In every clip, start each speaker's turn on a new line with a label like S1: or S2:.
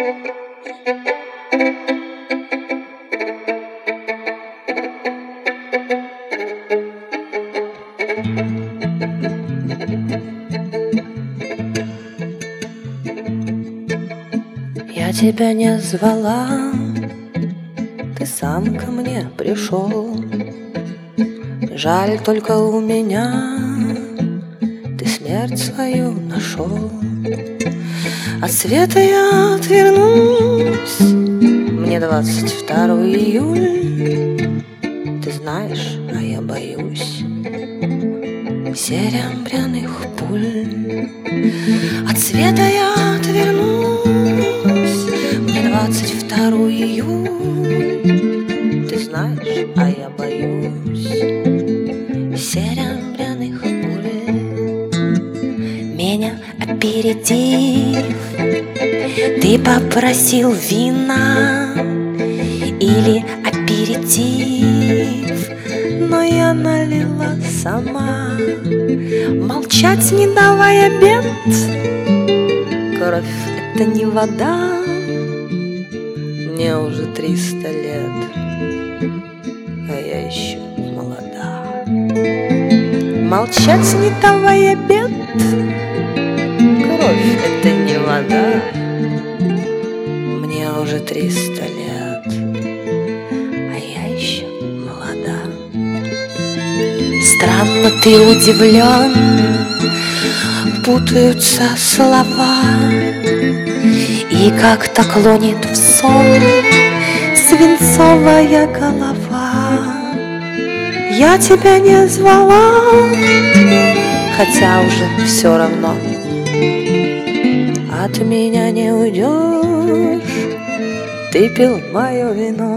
S1: Я тебя не звала, ты сам ко мне пришел. Жаль, только у меня ты смерть свою нашел. От света я отвернусь, мне 22 июля. Ты знаешь, а я боюсь серебряных пуль. От света я отвернусь, мне 22 июля. Ты знаешь, а я боюсь серебряных пуль. Меня аперитив, ты попросил вина или аперитив, но я налила сама. Молчать не давай обед, кровь — это не вода. Мне уже 300 лет, а я еще молода. Молчать не давай обед, кровь — это не вода. Мне уже 300 лет, а я еще молода. Странно ты удивлен, путаются слова, и как-то клонит в сон свинцовая голова. Я тебя не звала, хотя уже все равно. От меня не уйдешь, ты пил мое вино.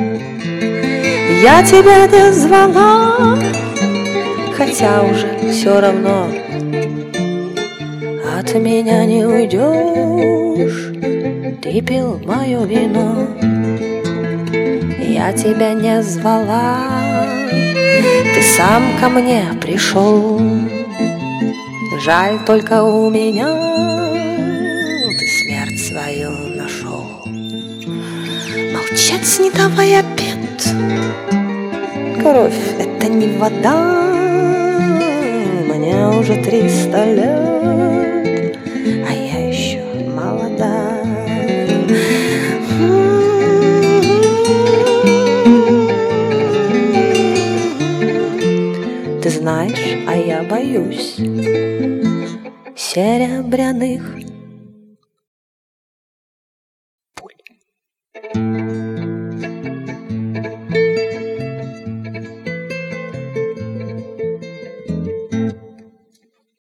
S1: Я тебя не звала, хотя уже все равно. От меня не уйдешь, ты пил мое вино. Я тебя не звала, ты сам ко мне пришел. Жаль, только у меня ты смерть свою нашел. Молчать не давай обед, кровь — это не вода. Мне уже 300 лет, а я еще молода. Ты знаешь, а я боюсь серебряных пуль.